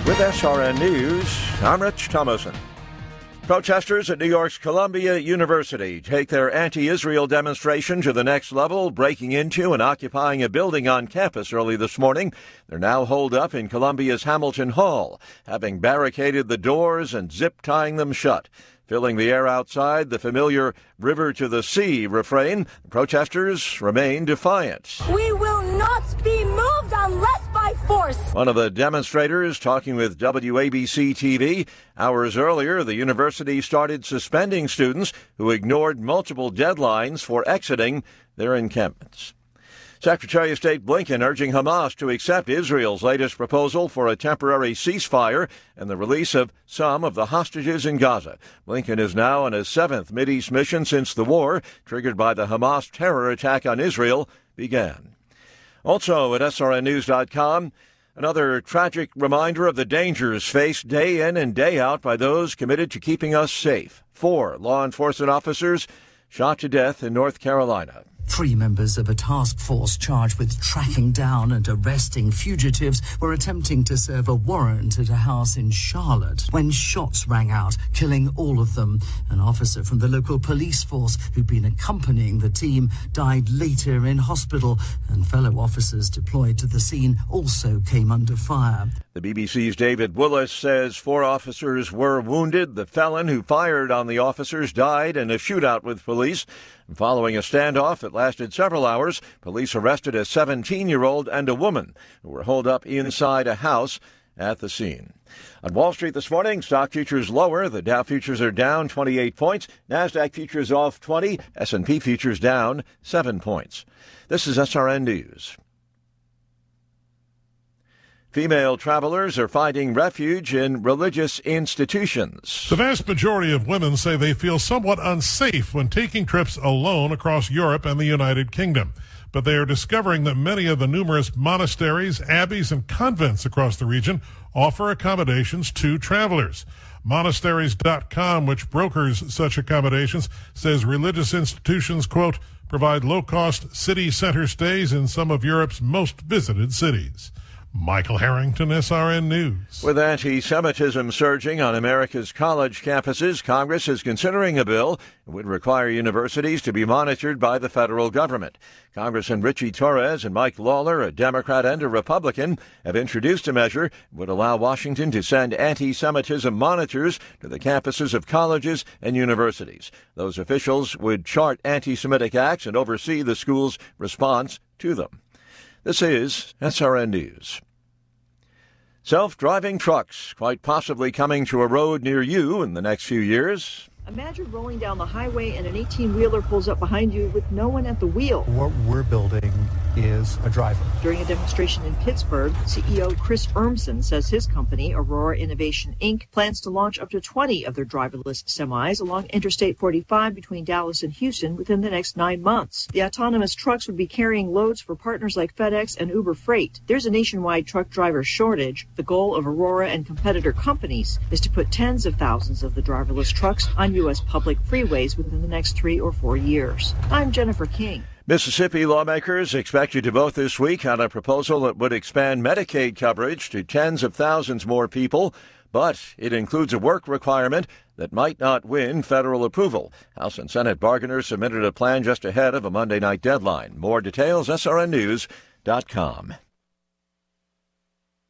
With SRN News, I'm Rich Thomason. Protesters at New York's Columbia University take their anti-Israel demonstration to the next level, breaking into and occupying a building on campus early this morning. They're now holed up in Columbia's Hamilton Hall, having barricaded the doors and zip-tying them shut. Filling the air outside, the familiar "River to the Sea" refrain. The protesters remain defiant. We will not be moved unless by force. One of the demonstrators talking with WABC TV. Hours earlier, the university started suspending students who ignored multiple deadlines for exiting their encampments. Secretary of State Blinken urging Hamas to accept Israel's latest proposal for a temporary ceasefire and the release of some of the hostages in Gaza. Blinken is now on his seventh Mideast mission since the war, triggered by the Hamas terror attack on Israel, began. Also at srnnews.com, another tragic reminder of the dangers faced day in and day out by those committed to keeping us safe. 4 law enforcement officers shot to death in North Carolina. 3 members of a task force charged with tracking down and arresting fugitives were attempting to serve a warrant at a house in Charlotte when shots rang out, killing all of them. An officer from the local police force who'd been accompanying the team died later in hospital, and fellow officers deployed to the scene also came under fire. The BBC's David Willis says 4 officers were wounded. The felon who fired on the officers died in a shootout with police. And following a standoff that lasted several hours, police arrested a 17-year-old and a woman who were holed up inside a house at the scene. On Wall Street this morning, stock futures lower. The Dow futures are down 28 points. NASDAQ futures off 20. S&P futures down 7 points. This is SRN News. Female travelers are finding refuge in religious institutions. The vast majority of women say they feel somewhat unsafe when taking trips alone across Europe and the United Kingdom. But they are discovering that many of the numerous monasteries, abbeys, and convents across the region offer accommodations to travelers. Monasteries.com, which brokers such accommodations, says religious institutions, quote, provide low-cost city center stays in some of Europe's most visited cities. Michael Harrington, SRN News. With anti-Semitism surging on America's college campuses, Congress is considering a bill that would require universities to be monitored by the federal government. Congressman Richie Torres and Mike Lawler, a Democrat and a Republican, have introduced a measure that would allow Washington to send anti-Semitism monitors to the campuses of colleges and universities. Those officials would chart anti-Semitic acts and oversee the school's response to them. This is SRN News. Self-driving trucks quite possibly coming to a road near you in the next few years. Imagine rolling down the highway and an 18-wheeler pulls up behind you with no one at the wheel. What we're building is a driver. During a demonstration in Pittsburgh, CEO Chris Urmson says his company, Aurora Innovation Inc., plans to launch up to 20 of their driverless semis along Interstate 45 between Dallas and Houston within the next 9 months. The autonomous trucks would be carrying loads for partners like FedEx and Uber Freight. There's a nationwide truck driver shortage. The goal of Aurora and competitor companies is to put tens of thousands of the driverless trucks on U.S. public freeways within the next 3 or 4 years. I'm Jennifer King. Mississippi lawmakers expected to vote this week on a proposal that would expand Medicaid coverage to tens of thousands more people, but it includes a work requirement that might not win federal approval. House and Senate bargainers submitted a plan just ahead of a Monday night deadline. More details, srnnews.com.